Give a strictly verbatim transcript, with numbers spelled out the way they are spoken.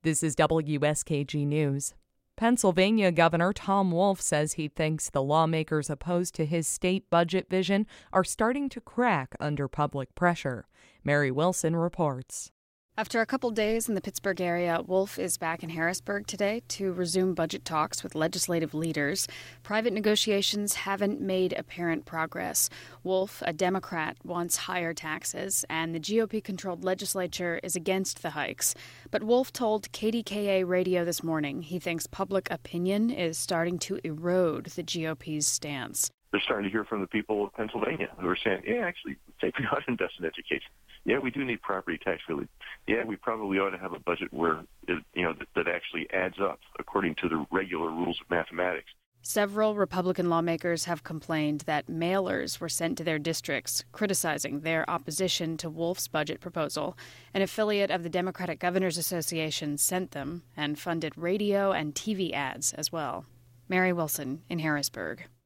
This is W S K G News. Pennsylvania Governor Tom Wolf says he thinks the lawmakers opposed to his state budget vision are starting to crack under public pressure. Mary Wilson reports. After a couple days in the Pittsburgh area, Wolf is back in Harrisburg today to resume budget talks with legislative leaders. Private negotiations haven't made apparent progress. Wolf, a Democrat, wants higher taxes, and the G O P-controlled legislature is against the hikes. But Wolf told K D K A Radio this morning he thinks public opinion is starting to erode the G O P's stance. They're starting to hear from the people of Pennsylvania who are saying, yeah, actually, think we ought to invest in education. Yeah, we do need property tax relief. Yeah, we probably ought to have a budget where, it, you know, that, that actually adds up according to the regular rules of mathematics. Several Republican lawmakers have complained that mailers were sent to their districts criticizing their opposition to Wolf's budget proposal. An affiliate of the Democratic Governors Association sent them and funded radio and T V ads as well. Mary Wilson in Harrisburg.